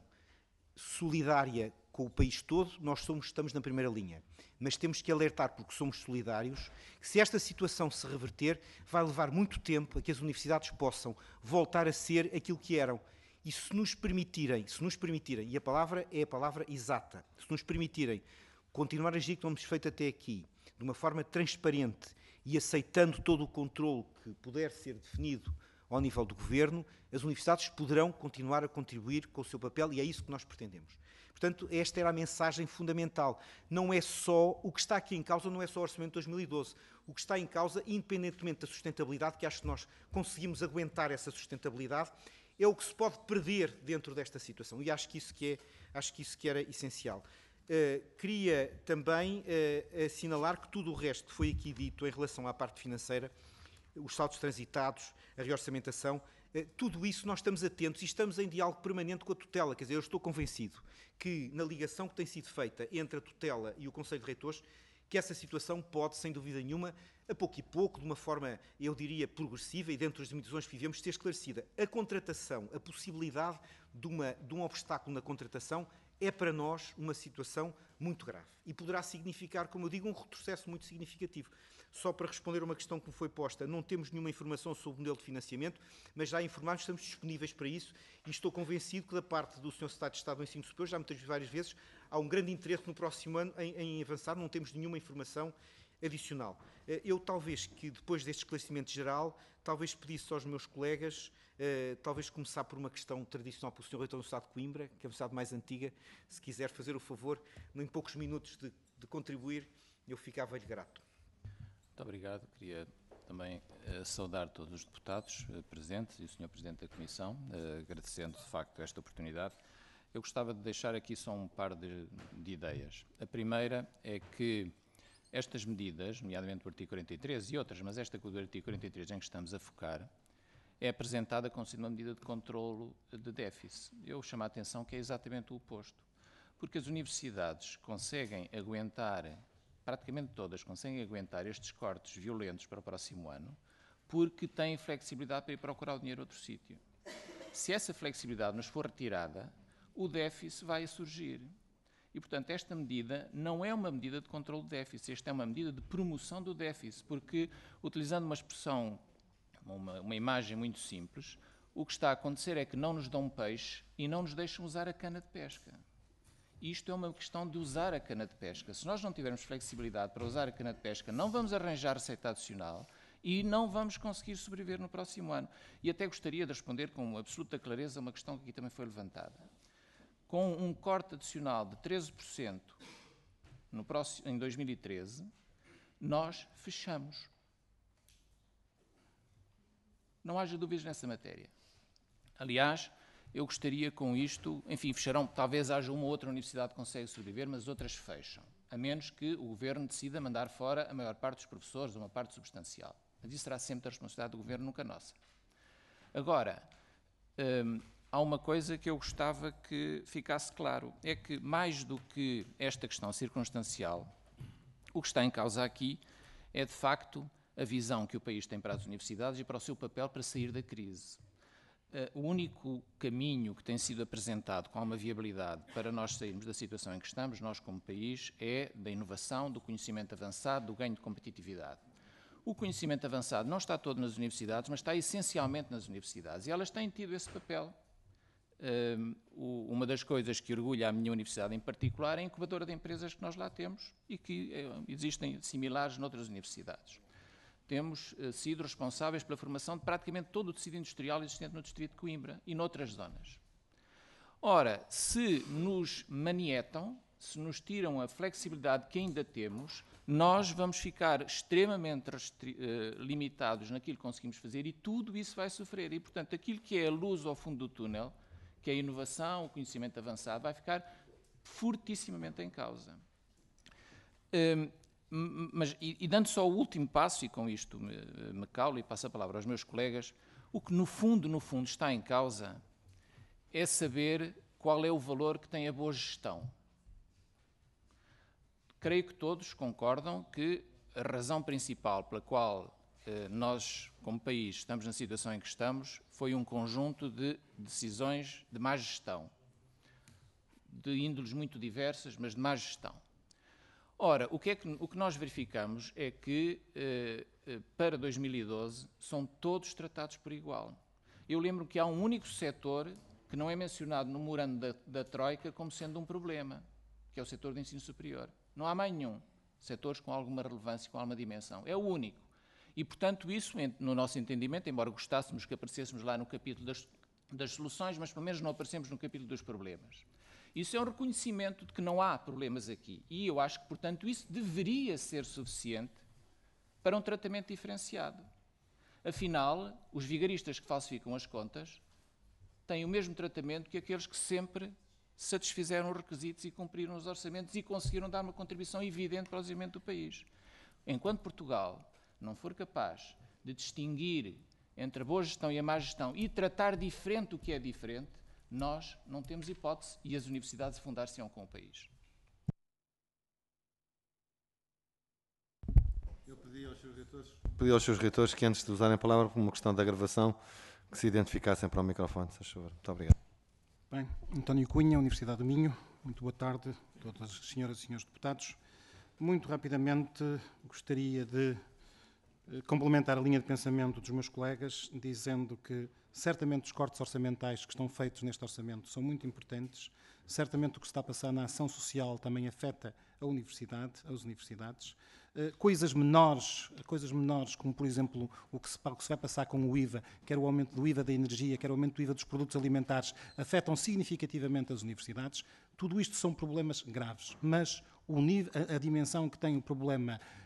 solidária com o país todo, nós somos, estamos na primeira linha. Mas temos que alertar, porque somos solidários, que se esta situação se reverter, vai levar muito tempo a que as universidades possam voltar a ser aquilo que eram. E se nos permitirem, se nos permitirem, e a palavra é a palavra exata, se nos permitirem continuar a agir como temos feito até aqui, de uma forma transparente e aceitando todo o controle que puder ser definido ao nível do Governo, as universidades poderão continuar a contribuir com o seu papel e é isso que nós pretendemos. Portanto, esta era a mensagem fundamental. Não é só, o que está aqui em causa não é só o Orçamento de dois mil e doze. O que está em causa, independentemente da sustentabilidade, que acho que nós conseguimos aguentar essa sustentabilidade, é o que se pode perder dentro desta situação. E acho que isso que, é, acho que, isso que era essencial. Uh, queria também uh, assinalar que tudo o resto que foi aqui dito em relação à parte financeira, os saldos transitados, a reorçamentação, uh, tudo isso nós estamos atentos e estamos em diálogo permanente com a tutela. Quer dizer, eu estou convencido que na ligação que tem sido feita entre a tutela e o Conselho de Reitores, que essa situação pode, sem dúvida nenhuma, a pouco e pouco, de uma forma, eu diria, progressiva e dentro das limitações que vivemos, ser esclarecida. A contratação, a possibilidade de, uma, de um obstáculo na contratação é para nós uma situação muito grave e poderá significar, como eu digo, um retrocesso muito significativo. Só para responder a uma questão que me foi posta, não temos nenhuma informação sobre o modelo de financiamento, mas já informámos, estamos disponíveis para isso e estou convencido que da parte do senhor Secretário de Estado do Ensino Superior, já me disse várias vezes, há um grande interesse no próximo ano em, em avançar, não temos nenhuma informação adicional. Eu talvez que depois deste esclarecimento geral, talvez pedisse aos meus colegas, uh, talvez começar por uma questão tradicional para o senhor Reitor do Estado de Coimbra, que é a universidade mais antiga, se quiser fazer o favor, em poucos minutos de, de contribuir, eu ficava-lhe grato. Muito obrigado. Queria também uh, saudar todos os deputados uh, presentes e o senhor Presidente da Comissão, uh, agradecendo de facto esta oportunidade. Eu gostava de deixar aqui só um par de, de ideias. A primeira é que estas medidas, nomeadamente o artigo quarenta e três e outras, mas esta do artigo quarenta e três em que estamos a focar, é apresentada como sendo uma medida de controlo de déficit. Eu chamo a atenção que é exatamente o oposto, porque as universidades conseguem aguentar, praticamente todas conseguem aguentar estes cortes violentos para o próximo ano, porque têm flexibilidade para ir procurar o dinheiro outro sítio. Se essa flexibilidade nos for retirada, o déficit vai a surgir. E, portanto, esta medida não é uma medida de controle de déficit, esta é uma medida de promoção do déficit, porque, utilizando uma expressão, uma, uma imagem muito simples, o que está a acontecer é que não nos dão peixe e não nos deixam usar a cana de pesca. Isto é uma questão de usar a cana de pesca. Se nós não tivermos flexibilidade para usar a cana de pesca, não vamos arranjar receita adicional e não vamos conseguir sobreviver no próximo ano. E até gostaria de responder com absoluta clareza uma questão que aqui também foi levantada. Com um corte adicional de treze por cento no próximo, em dois mil e treze, nós fechamos. Não haja dúvidas nessa matéria. Aliás, eu gostaria com isto, enfim, fecharão, talvez haja uma ou outra universidade que consegue sobreviver, mas as outras fecham, a menos que o Governo decida mandar fora a maior parte dos professores, uma parte substancial. Mas isso será sempre a responsabilidade do Governo, nunca nossa. Agora, hum, há uma coisa que eu gostava que ficasse claro, é que mais do que esta questão circunstancial, o que está em causa aqui é, de facto, a visão que o país tem para as universidades e para o seu papel para sair da crise. Uh, o único caminho que tem sido apresentado com alguma viabilidade para nós sairmos da situação em que estamos, nós como país, é da inovação, do conhecimento avançado, do ganho de competitividade. O conhecimento avançado não está todo nas universidades, mas está essencialmente nas universidades, e elas têm tido esse papel. Uh, o, uma das coisas que orgulha a minha universidade em particular é a incubadora de empresas que nós lá temos e que uh, existem similares noutras universidades. Temos uh, sido responsáveis pela formação de praticamente todo o tecido industrial existente no distrito de Coimbra e noutras zonas. Ora, se nos manietam, se nos tiram a flexibilidade que ainda temos, nós vamos ficar extremamente uh, limitados naquilo que conseguimos fazer e tudo isso vai sofrer. E, portanto, aquilo que é a luz ao fundo do túnel, que é a inovação, o conhecimento avançado, vai ficar fortissimamente em causa. Um, Mas, e, e dando só o último passo, e com isto me, me calo e passo a palavra aos meus colegas, o que no fundo, no fundo está em causa é saber qual é o valor que tem a boa gestão. Creio que todos concordam que a razão principal pela qual eh, nós, como país, estamos na situação em que estamos, foi um conjunto de decisões de má gestão, de índoles muito diversas, mas de má gestão. Ora, o que, é que, o que nós verificamos é que, eh, para dois mil e doze, são todos tratados por igual. Eu lembro que há um único setor que não é mencionado no memorando da, da Troika como sendo um problema, que é o setor do ensino superior. Não há mais nenhum. Setores com alguma relevância, com alguma dimensão. É o único. E, portanto, isso, no nosso entendimento, embora gostássemos que aparecêssemos lá no capítulo das, das soluções, mas pelo menos não aparecemos no capítulo dos problemas. Isso é um reconhecimento de que não há problemas aqui. E eu acho que, portanto, isso deveria ser suficiente para um tratamento diferenciado. Afinal, os vigaristas que falsificam as contas têm o mesmo tratamento que aqueles que sempre satisfizeram os requisitos e cumpriram os orçamentos e conseguiram dar uma contribuição evidente para o desenvolvimento do país. Enquanto Portugal não for capaz de distinguir entre a boa gestão e a má gestão e tratar diferente o que é diferente, nós não temos hipótese e as universidades afundar-se-ão com o país. Eu pedi aos seus reitores, pedi aos seus reitores que, antes de usarem a palavra por uma questão da gravação, que se identificassem para o microfone, se faz favor. Muito obrigado. Bem, António Cunha, Universidade do Minho. Muito boa tarde a todas as senhoras e senhores deputados. Muito rapidamente gostaria de complementar a linha de pensamento dos meus colegas, dizendo que certamente os cortes orçamentais que estão feitos neste orçamento são muito importantes. Certamente o que se está a passar na ação social também afeta a universidade, as universidades. Coisas menores, coisas menores, como por exemplo o que se, o que se vai passar com o I V A, quer o aumento do I V A da energia, quer o aumento do I V A dos produtos alimentares, afetam significativamente as universidades. Tudo isto são problemas graves, mas o nível, a, a dimensão que tem o problema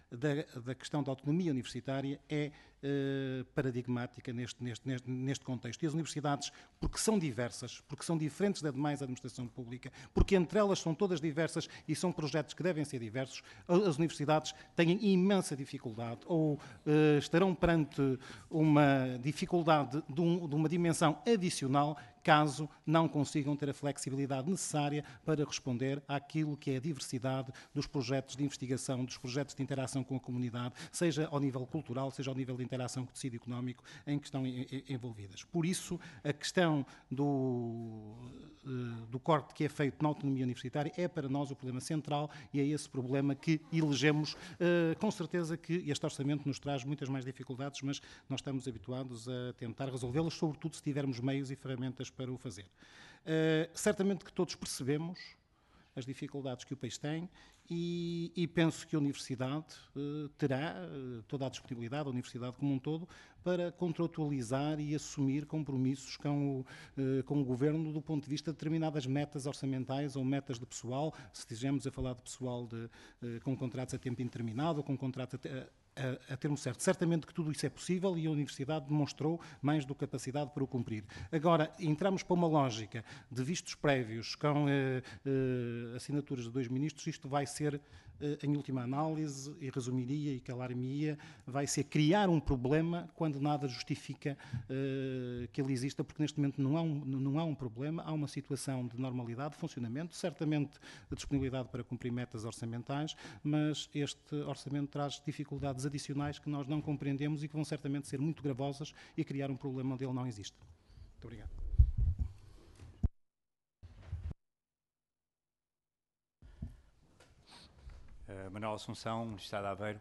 da, da questão da autonomia universitária é eh, paradigmática neste, neste, neste, neste contexto. E as universidades, porque são diversas, porque são diferentes da demais administração pública, porque entre elas são todas diversas e são projetos que devem ser diversos, as universidades têm imensa dificuldade ou eh, estarão perante uma dificuldade de, um, de uma dimensão adicional caso não consigam ter a flexibilidade necessária para responder àquilo que é a diversidade dos projetos de investigação, dos projetos de interação com a comunidade, seja ao nível cultural, seja ao nível de interação com o tecido económico em que estão envolvidas. Por isso, a questão do, do corte que é feito na autonomia universitária é para nós o problema central e é esse problema que elegemos. Com certeza que este orçamento nos traz muitas mais dificuldades, mas nós estamos habituados a tentar resolvê-las, sobretudo se tivermos meios e ferramentas para o fazer. Uh, certamente que todos percebemos as dificuldades que o país tem e, e penso que a Universidade uh, terá uh, toda a disponibilidade, a Universidade como um todo, para contratualizar e assumir compromissos com o, uh, com o Governo do ponto de vista de determinadas metas orçamentais ou metas de pessoal, se estivermos a falar de pessoal de, uh, com contratos a tempo indeterminado ou com contratos a, a A, a termo certo. Certamente que tudo isso é possível e a Universidade demonstrou mais do que capacidade para o cumprir. Agora, entramos para uma lógica de vistos prévios com eh, eh, assinaturas de dois ministros, isto vai ser, eh, em última análise, e resumiria e calar-me-ia, vai ser criar um problema quando nada justifica eh, que ele exista, porque neste momento não há, um, não há um problema, há uma situação de normalidade, de funcionamento, certamente de disponibilidade para cumprir metas orçamentais, mas este orçamento traz dificuldades adicionais que nós não compreendemos e que vão certamente ser muito gravosas e criar um problema onde ele não existe. Muito obrigado. Uh, Manuel Assunção, Universidade de Aveiro.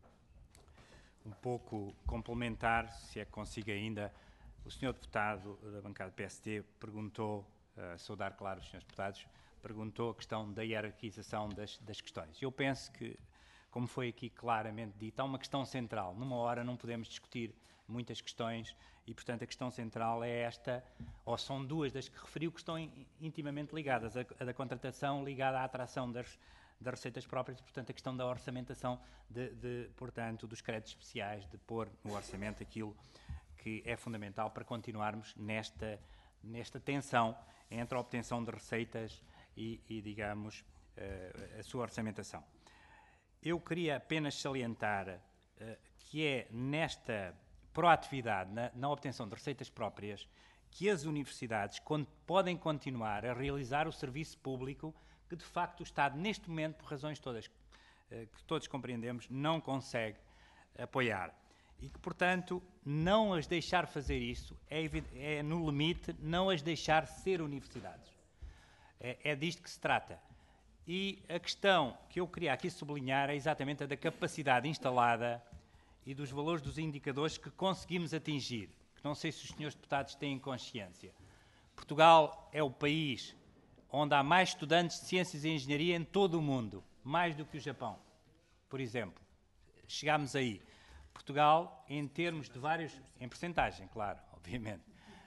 Um pouco complementar, se é que consigo ainda, o senhor deputado da bancada do P S D perguntou, uh, saudar claro os senhores deputados, perguntou a questão da hierarquização das, das questões. Eu penso que, como foi aqui claramente dito, há uma questão central. Numa hora não podemos discutir muitas questões e, portanto, a questão central é esta, ou são duas das que referiu, que estão intimamente ligadas. A, a da contratação ligada à atração das, das receitas próprias, portanto, a questão da orçamentação, de, de, portanto, dos créditos especiais, de pôr no orçamento aquilo que é fundamental para continuarmos nesta, nesta tensão entre a obtenção de receitas e, e digamos, a sua orçamentação. Eu queria apenas salientar uh, que é nesta proatividade, na, na obtenção de receitas próprias, que as universidades con podem continuar a realizar o serviço público que, de facto, o Estado, neste momento, por razões todas uh, que todos compreendemos, não consegue apoiar. E que, portanto, não as deixar fazer isso é, é no limite, não as deixar ser universidades. É, é disto que se trata. E a questão que eu queria aqui sublinhar é exatamente a da capacidade instalada e dos valores dos indicadores que conseguimos atingir, que não sei se os senhores deputados têm consciência. Portugal é o país onde há mais estudantes de ciências e engenharia em todo o mundo, mais do que o Japão, por exemplo. Chegámos aí. Portugal, em termos de vários, em percentagem, claro, obviamente.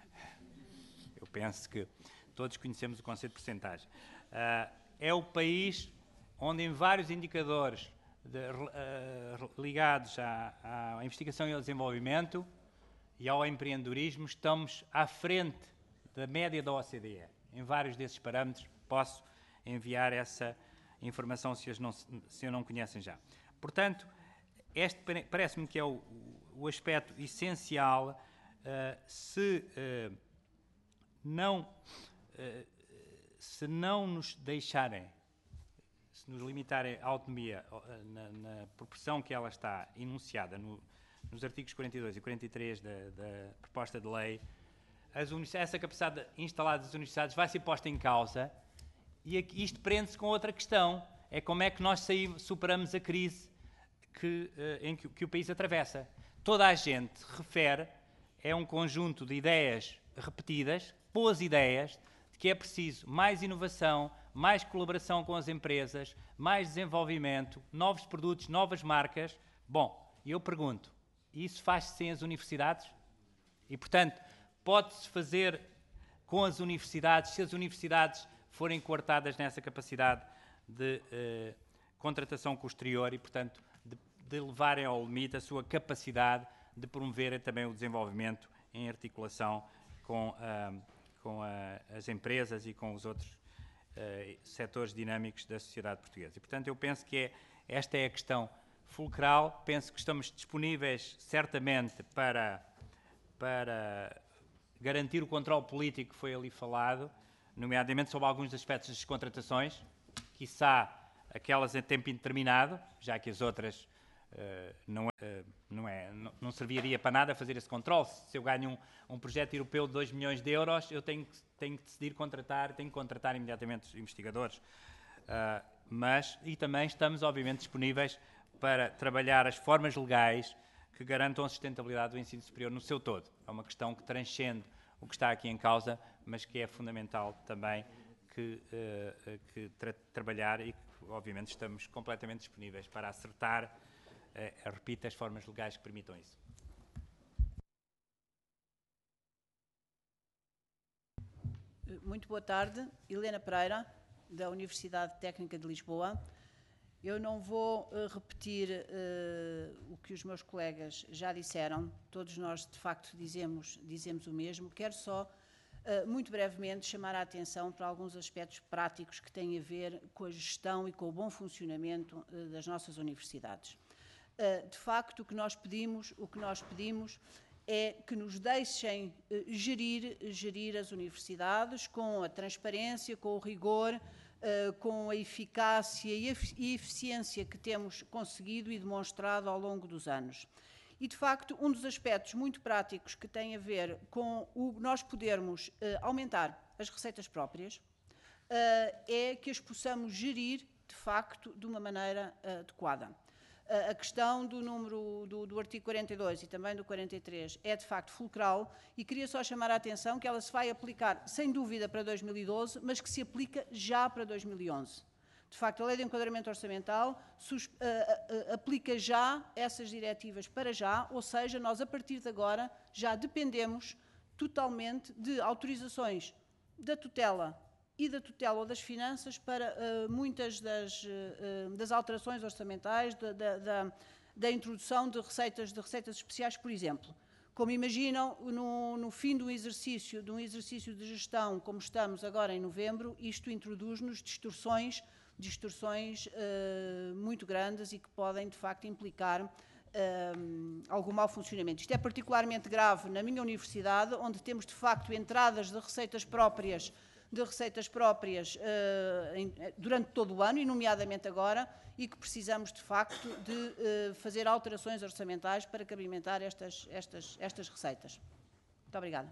Eu penso que todos conhecemos o conceito de percentagem. Uh, É o país onde, em vários indicadores de, uh, ligados à, à investigação e ao desenvolvimento e ao empreendedorismo, estamos à frente da média da O C D E. Em vários desses parâmetros, posso enviar essa informação se as não, se eu não conhecem já. Portanto, este parece-me que é o, o aspecto essencial. Uh, se uh, não... Uh, se não nos deixarem, se nos limitarem à autonomia na, na proporção que ela está enunciada no, nos artigos quarenta e dois e quarenta e três da, da proposta de lei, as essa capacidade instalada das universidades vai ser posta em causa e aqui, isto prende-se com outra questão, é como é que nós saímos, superamos a crise que, em que, que o país atravessa. Toda a gente refere, é um conjunto de ideias repetidas, boas ideias, que é preciso mais inovação, mais colaboração com as empresas, mais desenvolvimento, novos produtos, novas marcas. Bom, eu pergunto, isso faz-se sem as universidades? E, portanto, pode-se fazer com as universidades, se as universidades forem coartadas nessa capacidade de eh, contratação com o exterior e, portanto, de, de levarem ao limite a sua capacidade de promoverem também o desenvolvimento em articulação com, uh, com a, as empresas e com os outros uh, setores dinâmicos da sociedade portuguesa. E, portanto, eu penso que é, esta é a questão fulcral. Penso que estamos disponíveis, certamente, para, para garantir o controle político que foi ali falado, nomeadamente sobre alguns aspectos das contratações, quiçá aquelas em tempo indeterminado, já que as outras uh, não, uh, não, é, não, não serviria para nada fazer esse controle. Se eu ganho um, um projeto europeu de dois milhões de euros, eu tenho, tenho que decidir contratar, tenho que contratar imediatamente os investigadores. Uh, mas, e também estamos, obviamente, disponíveis para trabalhar as formas legais que garantam a sustentabilidade do ensino superior no seu todo. É uma questão que transcende o que está aqui em causa, mas que é fundamental também que, uh, que tra trabalhar e que, obviamente, estamos completamente disponíveis para acertar, uh, repito, as formas legais que permitam isso. Muito boa tarde. Helena Pereira, da Universidade Técnica de Lisboa. Eu não vou uh, repetir uh, o que os meus colegas já disseram. Todos nós, de facto, dizemos, dizemos o mesmo. Quero só, uh, muito brevemente, chamar a atenção para alguns aspectos práticos que têm a ver com a gestão e com o bom funcionamento uh, das nossas universidades. Uh, de facto, o que nós pedimos, o que nós pedimos é que nos deixem uh, gerir, gerir as universidades com a transparência, com o rigor, Uh, com a eficácia e a eficiência que temos conseguido e demonstrado ao longo dos anos. E, de facto, um dos aspectos muito práticos que tem a ver com o nós podermos uh, aumentar as receitas próprias uh, é que as possamos gerir, de facto, de uma maneira uh, adequada. A questão do número do, do artigo quarenta e dois e também do quarenta e três é de facto fulcral e queria só chamar a atenção que ela se vai aplicar sem dúvida para dois mil e doze, mas que se aplica já para dois mil e onze. De facto, a Lei de Enquadramento Orçamental sus, uh, uh, aplica já essas diretivas para já, ou seja, nós a partir de agora já dependemos totalmente de autorizações da tutela e da tutela ou das finanças para uh, muitas das, uh, das alterações orçamentais, da, da, da, da introdução de receitas, de receitas especiais, por exemplo. Como imaginam, no, no fim do exercício, de um exercício de gestão, como estamos agora em novembro, isto introduz-nos distorções, distorções uh, muito grandes e que podem, de facto, implicar uh, algum mau funcionamento. Isto é particularmente grave na minha universidade, onde temos, de facto, entradas de receitas próprias de receitas próprias uh, em, durante todo o ano, e nomeadamente agora, e que precisamos, de facto, de uh, fazer alterações orçamentais para cabimentar estas, estas, estas receitas. Muito obrigada.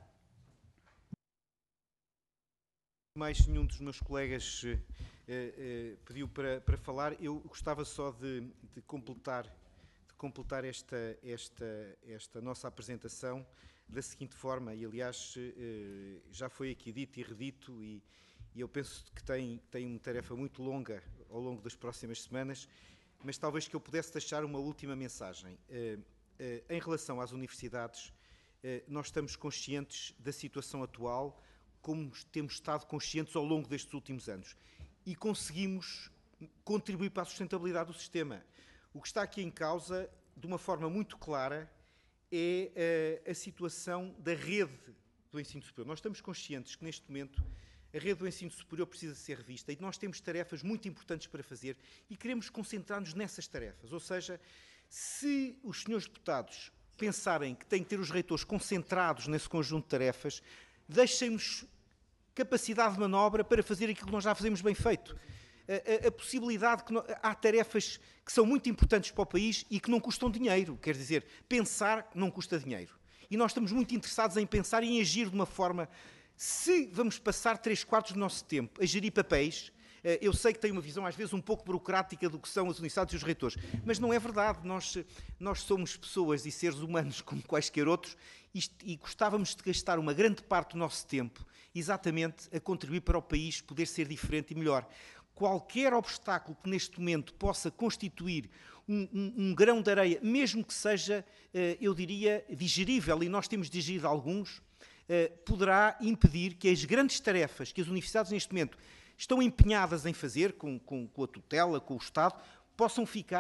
Mais nenhum dos meus colegas uh, uh, pediu para, para falar. Eu gostava só de, de completar, de completar esta, esta, esta nossa apresentação da seguinte forma, e aliás já foi aqui dito e redito, e, e eu penso que tem, tem uma tarefa muito longa ao longo das próximas semanas, mas talvez que eu pudesse deixar uma última mensagem. Em relação às universidades, nós estamos conscientes da situação atual, como temos estado conscientes ao longo destes últimos anos, e conseguimos contribuir para a sustentabilidade do sistema. O que está aqui em causa, de uma forma muito clara, é a, a situação da rede do ensino superior. Nós estamos conscientes que, neste momento, a rede do ensino superior precisa ser revista e nós temos tarefas muito importantes para fazer e queremos concentrar-nos nessas tarefas. Ou seja, se os senhores deputados pensarem que têm que ter os reitores concentrados nesse conjunto de tarefas, deixem-nos capacidade de manobra para fazer aquilo que nós já fazemos bem feito. A, a, a possibilidade que no, há tarefas que são muito importantes para o país e que não custam dinheiro. Quer dizer, pensar não custa dinheiro. E nós estamos muito interessados em pensar e em agir de uma forma... Se vamos passar três quartos do nosso tempo a gerir papéis, eu sei que tem uma visão às vezes um pouco burocrática do que são as universidades e os reitores, mas não é verdade. Nós, nós somos pessoas e seres humanos como quaisquer outros e, e gostávamos de gastar uma grande parte do nosso tempo exatamente a contribuir para o país poder ser diferente e melhor. Qualquer obstáculo que neste momento possa constituir um, um, um grão de areia, mesmo que seja, eu diria, digerível, e nós temos digerido alguns, poderá impedir que as grandes tarefas que as universidades neste momento estão empenhadas em fazer, com, com, com a tutela, com o Estado, possam ficar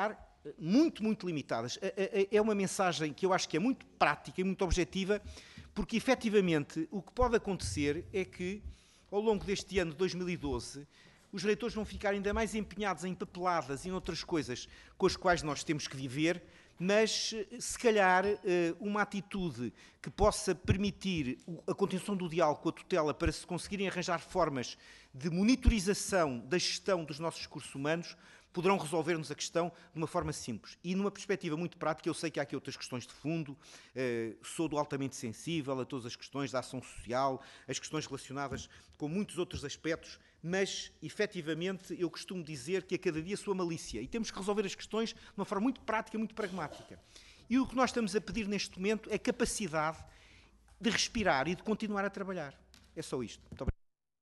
muito, muito limitadas. É uma mensagem que eu acho que é muito prática e muito objetiva, porque efetivamente o que pode acontecer é que, ao longo deste ano de dois mil e doze, os reitores vão ficar ainda mais empenhados em papeladas e em outras coisas com as quais nós temos que viver, mas se calhar uma atitude que possa permitir a continuação do diálogo com a tutela para se conseguirem arranjar formas de monitorização da gestão dos nossos recursos humanos poderão resolver-nos a questão de uma forma simples. E numa perspectiva muito prática, eu sei que há aqui outras questões de fundo, eh, sou do altamente sensível a todas as questões da ação social, as questões relacionadas com muitos outros aspectos, mas, efetivamente, eu costumo dizer que a cada dia sua malícia. E temos que resolver as questões de uma forma muito prática, muito pragmática. E o que nós estamos a pedir neste momento é capacidade de respirar e de continuar a trabalhar. É só isto. Muito obrigado.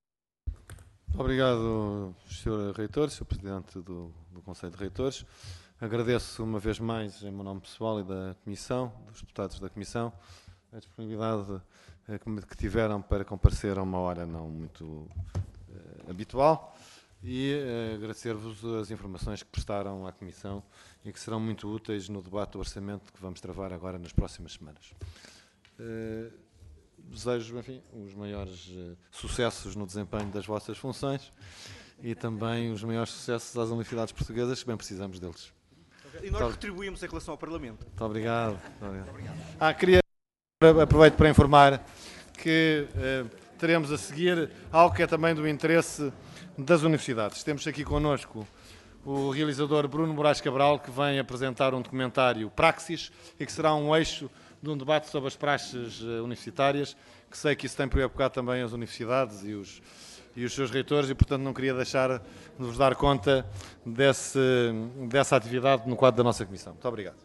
Muito obrigado, senhor Reitor, senhor Presidente do, do Conselho de Reitores. Agradeço uma vez mais, em meu nome pessoal e da Comissão, dos deputados da Comissão, a disponibilidade eh, que tiveram para comparecer a uma hora não muito eh, habitual e eh, agradecer-vos as informações que prestaram à Comissão e que serão muito úteis no debate do orçamento que vamos travar agora nas próximas semanas. Eh, Desejo, enfim, os maiores uh, sucessos no desempenho das vossas funções e também os maiores sucessos às universidades portuguesas, que bem precisamos deles. E nós retribuímos em relação ao Parlamento. Muito obrigado. Muito obrigado. Ah, queria, aproveito para informar que uh, teremos a seguir algo que é também do interesse das universidades. Temos aqui connosco o realizador Bruno Moraes Cabral, que vem apresentar um documentário Praxis e que será um eixo de um debate sobre as praxes uh, universitárias, que sei que isso tem preocupado também as universidades e os, e os seus reitores e, portanto, não queria deixar de vos dar conta desse, dessa atividade no quadro da nossa Comissão. Muito obrigado.